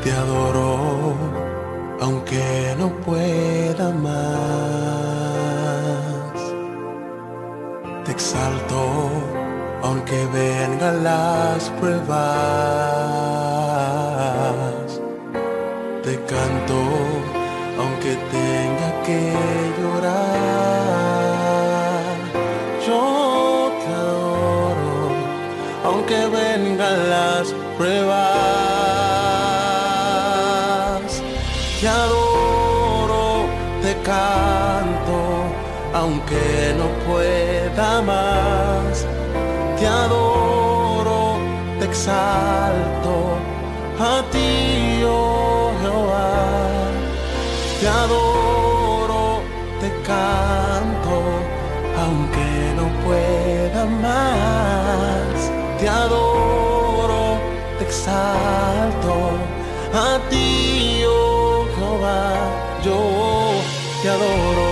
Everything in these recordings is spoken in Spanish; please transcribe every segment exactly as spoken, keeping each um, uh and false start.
Te adoro, aunque no pueda más. Te exalto, aunque vengan las pruebas. Te canto, aunque tenga que llorar. Yo te adoro, aunque vengan las pruebas. Te adoro, te canto, aunque no pueda más. Te adoro, te exalto, a ti, oh Jehová. Te adoro, te canto, aunque no pueda más. Te adoro, te exalto, a ti, oh Jehová, yo te adoro.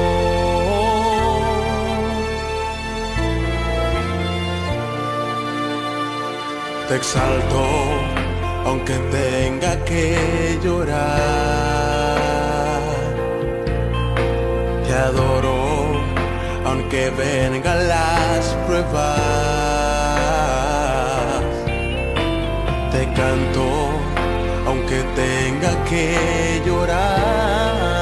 Te exalto, aunque tenga que llorar. Te adoro, aunque vengan las pruebas. Te canto, aunque tenga que llorar.